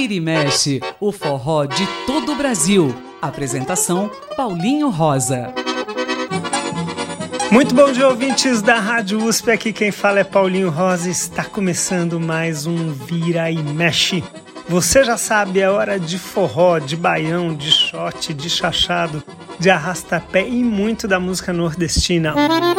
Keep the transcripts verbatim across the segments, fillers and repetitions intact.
Vira e Mexe, o forró de todo o Brasil. Apresentação, Paulinho Rosa. Muito bom dia, ouvintes da Rádio U S P. Aqui quem fala é Paulinho Rosa. Está começando mais um Vira e Mexe. Você já sabe, é hora de forró, de baião, de shot, de chachado, de arrastapé e muito da música nordestina.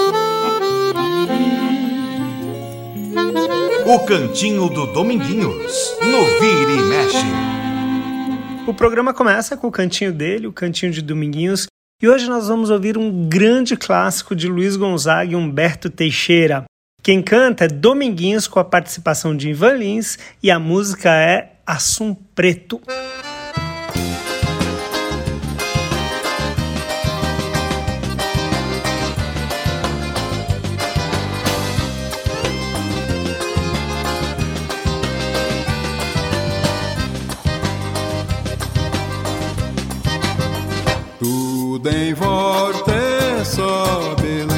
O Cantinho do Dominguinhos, no Vira e Mexe. O programa começa com o cantinho dele, o Cantinho de Dominguinhos, e hoje nós vamos ouvir um grande clássico de Luiz Gonzaga e Humberto Teixeira. Quem canta é Dominguinhos, com a participação de Ivan Lins, e a música é Assum Preto. Tudo em volta é só beleza,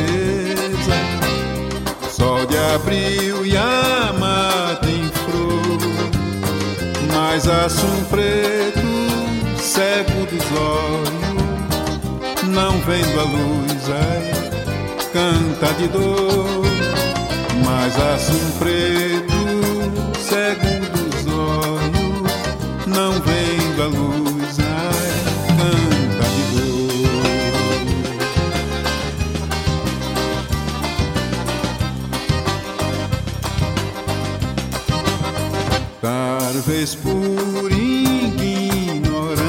sol de abril e a mata em flor, mas assum preto, cego dos olhos, não vendo a luz, ai, canta de dor. Mas assum preto, cego dos olhos, não vendo a luz, ai, canta de dor. Talvez por ignorância,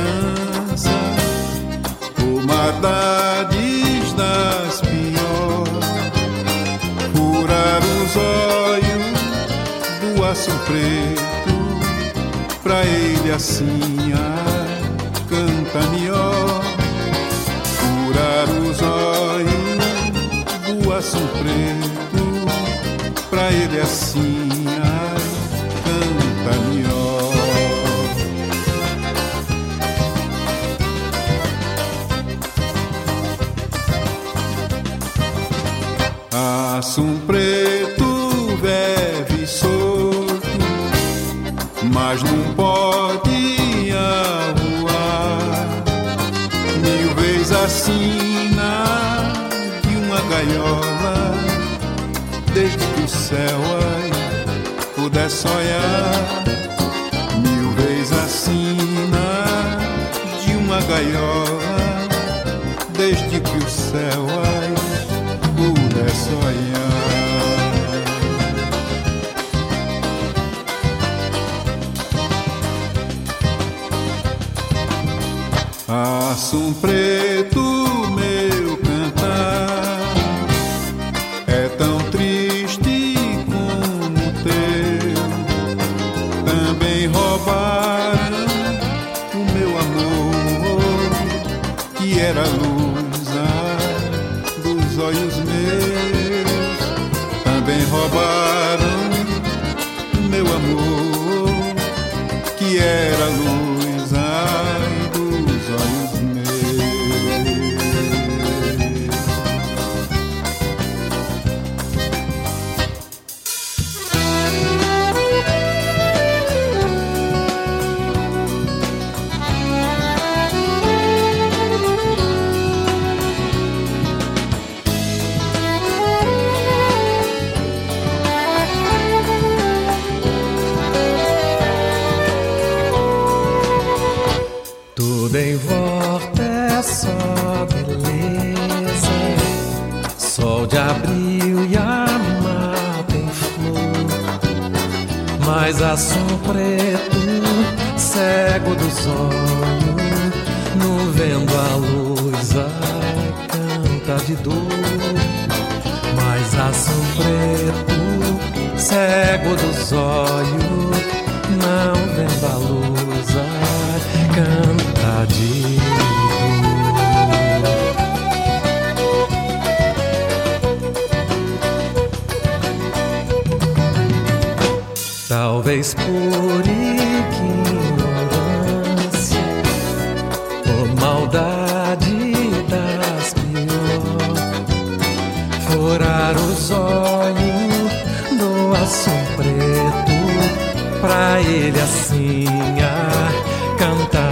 por maldades das piores, furar os olhos do assum preto, pra ele assim, ai, canta melhor. Furar os olhos do assum preto, pra ele assim, ai, canta melhor. Assum preto vive solto, mas não pode arruar, mil vezes assina de uma gaiola, desde que o céu, ai, puder sonhar. Mil vezes assina de uma gaiola, desde que o céu, ai, puder sonhar. Assum preto, meu cantar é tão triste como o teu. Também roubaram o meu amor, que era a luz, ai, dos olhos meus. Também roubaram o meu amor, que era a luz, ai, dos olhos meus. Tudo em volta é só beleza, sol de abril e a mata em flor, mas assum preto, cego dos olhos, não vendo a luz, ai, canta de dor. Mas assum preto, cego dos olhos, não vendo a luz, ai, canta de dor. Talvez por ignorância, por maldade das piores, furar os olhos do assum preto, pra ele assim, ai,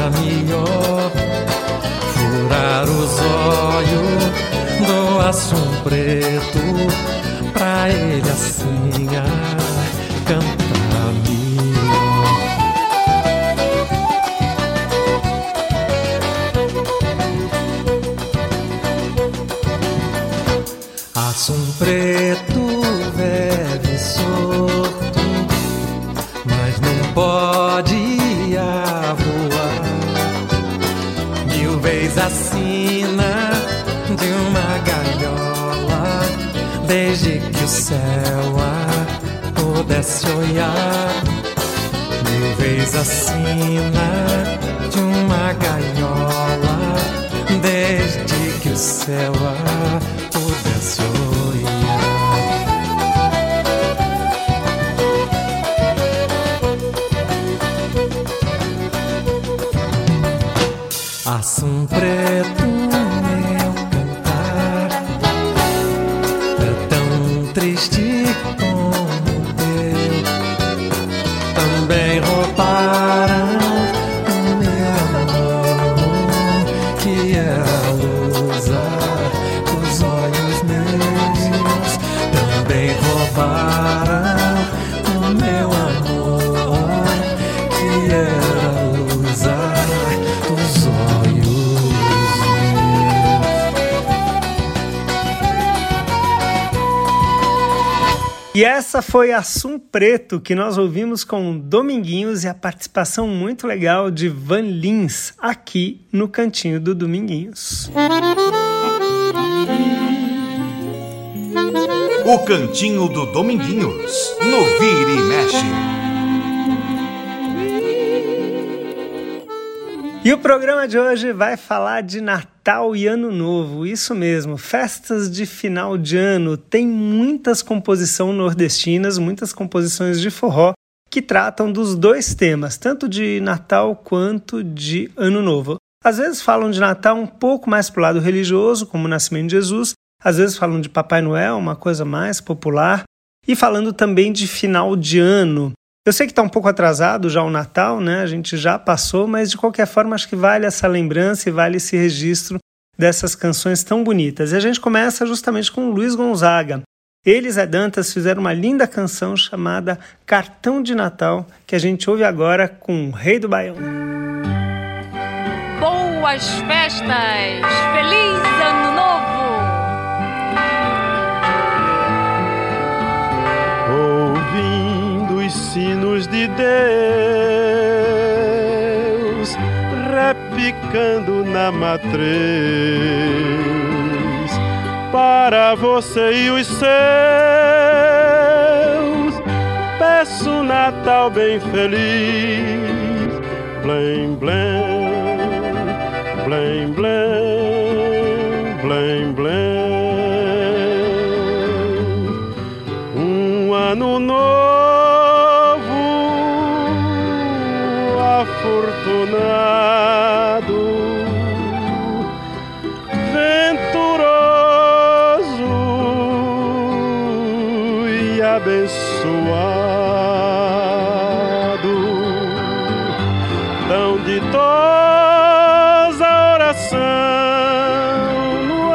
melhor. Furar os olhos do assum preto, pra ele assim ah, cantar melhor. Assum preto vive sorto, mas não pode voar. Mil vezes assina de uma gaiola, desde que o céu a pudesse olhar. Mil vezes assina de uma gaiola, desde que o céu a pudesse olhar. Assum preto, meu cantar é tão triste como o teu. Também roubaram o meu amor, que é a luz dos olhos meus. Também roubaram o meu amor, que é a luz dos olhos. E essa foi Assum Preto, que nós ouvimos com Dominguinhos e a participação muito legal de Van Lins aqui no Cantinho do Dominguinhos. O Cantinho do Dominguinhos, no Vira e Mexe. E o programa de hoje vai falar de Natal e Ano Novo, isso mesmo, festas de final de ano. Tem muitas composições nordestinas, muitas composições de forró que tratam dos dois temas, tanto de Natal quanto de Ano Novo. Às vezes falam de Natal um pouco mais para o lado religioso, como o nascimento de Jesus, às vezes falam de Papai Noel, uma coisa mais popular, e falando também de final de ano. Eu sei que está um pouco atrasado já o Natal, né? A gente já passou, mas de qualquer forma acho que vale essa lembrança e vale esse registro dessas canções tão bonitas. E a gente começa justamente com o Luiz Gonzaga. Eles, Zé Dantas, fizeram uma linda canção chamada Cartão de Natal, que a gente ouve agora com o Rei do Baião. Boas festas! Feliz Ano Novo! Ouvindo os sinos de Deus repicando na matriz, para você e os seus peço um Natal bem feliz. Blém, blém, blém, blém, blém, blém. Um ano novo afortunado, venturoso e abençoado, tão ditosa oração no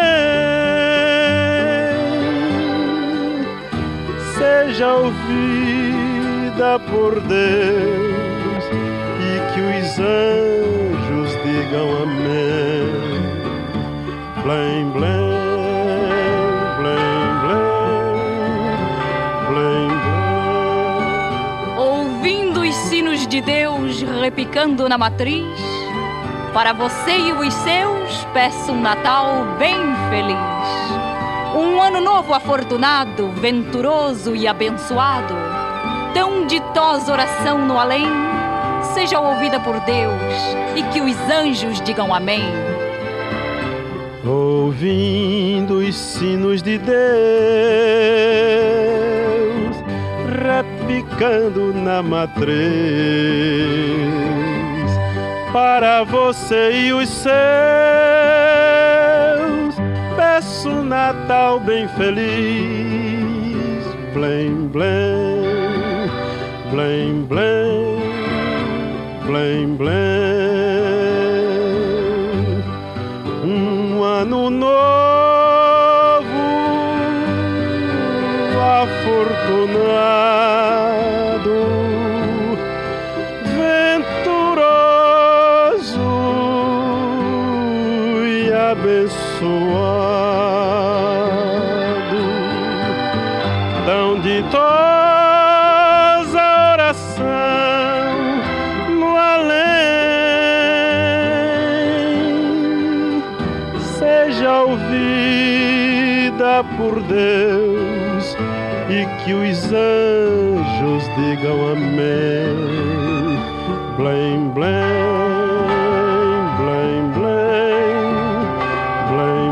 além, seja ouvida por Deus e que os anjos digam amém. Blém, blém, blém, blém, blém, blém. Ouvindo os sinos de Deus repicando na matriz, para você e os seus peço um Natal bem feliz. Um ano novo afortunado, venturoso e abençoado, tão ditosa oração no além, seja ouvida por Deus e que os anjos digam amém. Ouvindo os sinos de Deus repicando na matriz, para você e os seus peço um Natal bem feliz. Blém, blém, blém, blém, blém, blém. afortunado, venturoso e abençoado, tão ditosa oração no além, seja ouvida por Deus e que os anjos digam amém. Blém, blém, blém, blém, blém,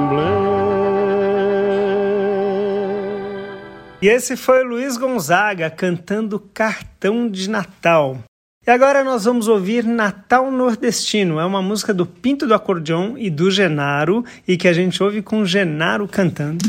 blém. E esse foi Luiz Gonzaga cantando Cartão de Natal. E agora nós vamos ouvir Natal Nordestino. É uma música do Pinto do Acordeon e do Genaro, e que a gente ouve com o Genaro cantando.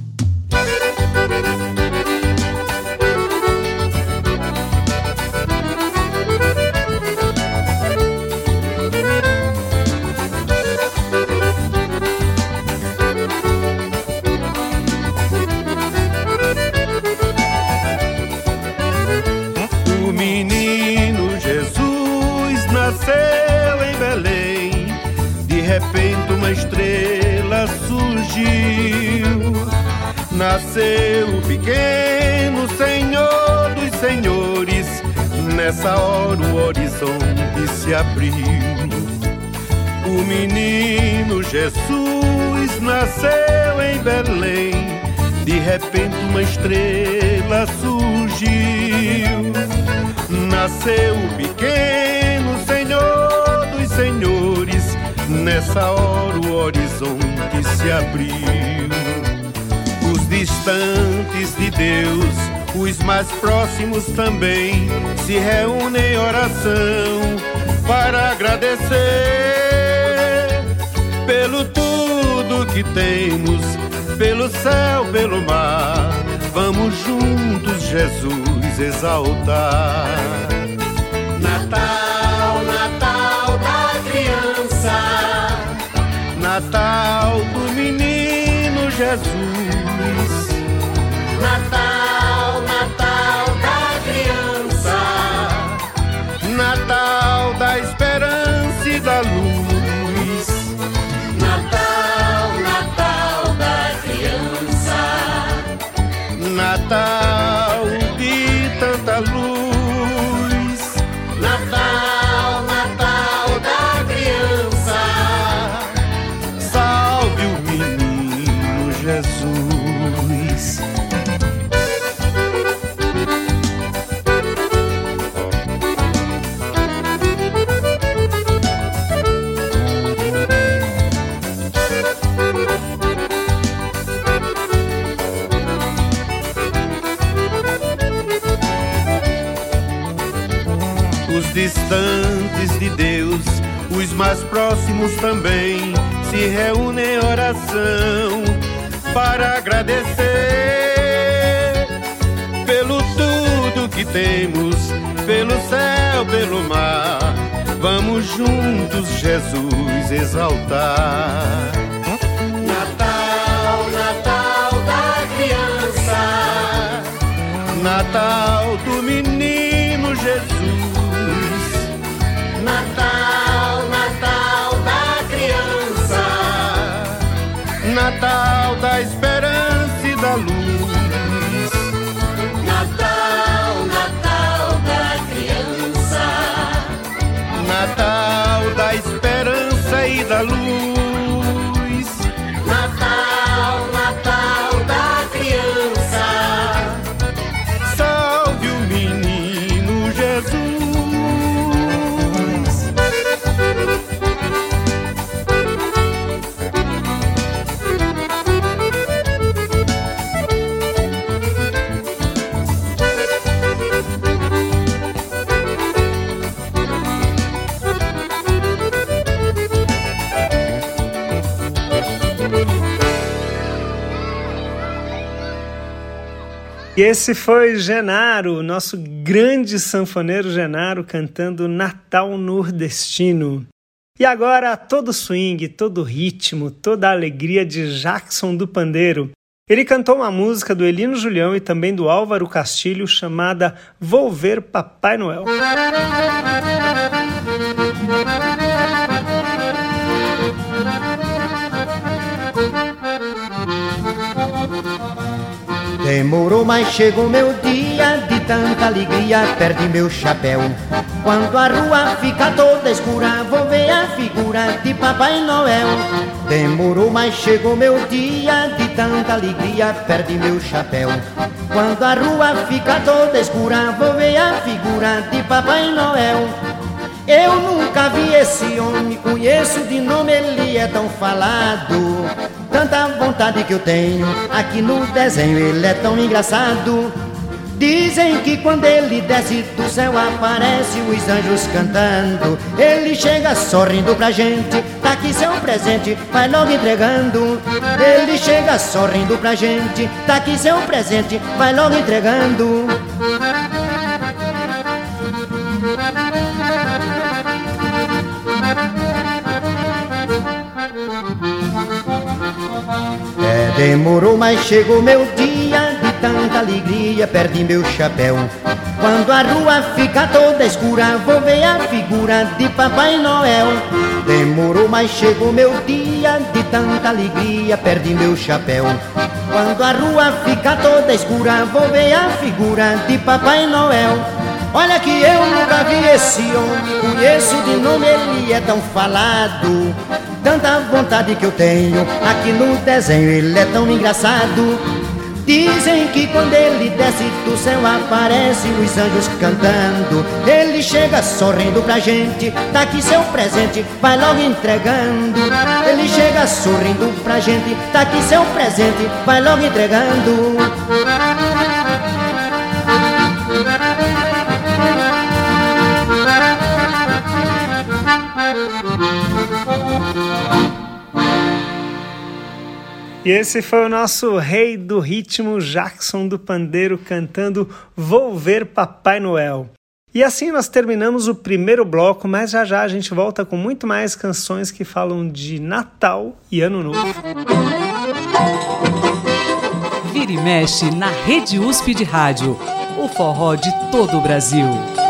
O menino Jesus nasceu em Belém, de repente uma estrela surgiu. Nasceu o pequeno Senhor dos senhores, nessa hora o horizonte se abriu. O menino Jesus nasceu em Belém, de repente uma estrela surgiu. Nasceu o pequeno Senhor dos senhores, nessa hora o horizonte se abriu. Os distantes de Deus, os mais próximos também, se reúnem em oração para agradecer pelo tudo que temos, pelo céu, pelo mar. Vamos juntos Jesus exaltar. Natal, Natal da criança, Natal do menino Jesus. Natal, Natal da criança, Natal da esperança e da luz. Natal, Natal da criança, Natal de tanta luz. Natal, Natal da criança, salve o menino Jesus. Os distantes de Deus, os mais próximos também, se reúnem em oração para agradecer pelo tudo que temos, pelo céu, pelo mar. Vamos juntos Jesus exaltar. Natal, Natal da criança, Natal do menino Jesus. Natal, Natal da criança, Natal da esperança e da luz. Natal, Natal da criança, Natal da esperança e da luz. Natal, Natal da criança, salve o menino Jesus. E esse foi Genaro, nosso grande sanfoneiro Genaro, cantando Natal Nordestino. E agora todo swing, todo ritmo, toda a alegria de Jackson do Pandeiro. Ele cantou uma música do Elino Julião e também do Álvaro Castilho chamada Vou Ver Papai Noel. Demorou, mas chegou meu dia, de tanta alegria perdi meu chapéu. Quando a rua fica toda escura, vou ver a figura de Papai Noel. Demorou, mas chegou meu dia, de tanta alegria perdi meu chapéu. Quando a rua fica toda escura, vou ver a figura de Papai Noel. Eu nunca vi esse homem, conheço de nome, ele é tão falado. Tanta vontade que eu tenho, aqui no desenho ele é tão engraçado. Dizem que quando ele desce do céu aparece os anjos cantando. Ele chega sorrindo pra gente, tá aqui seu presente, vai logo entregando. Ele chega sorrindo pra gente, tá aqui seu presente, vai logo entregando. É, demorou, mas chegou meu dia, de tanta alegria perdi meu chapéu. Quando a rua fica toda escura, vou ver a figura de Papai Noel. Demorou, mas chegou meu dia, de tanta alegria perdi meu chapéu. Quando a rua fica toda escura, vou ver a figura de Papai Noel. Olha que eu nunca vi esse homem, conheço de nome, ele é tão falado. Tanta vontade que eu tenho, aqui no desenho ele é tão engraçado. Dizem que quando ele desce do céu aparece os anjos cantando. Ele chega sorrindo pra gente, tá aqui seu presente, vai logo entregando. Ele chega sorrindo pra gente, tá aqui seu presente, vai logo entregando. E esse foi o nosso rei do ritmo, Jackson do Pandeiro, cantando Vou Ver Papai Noel. E assim nós terminamos o primeiro bloco, mas já já a gente volta com muito mais canções que falam de Natal e Ano Novo. Vira e mexe na Rede U S P de Rádio, o forró de todo o Brasil.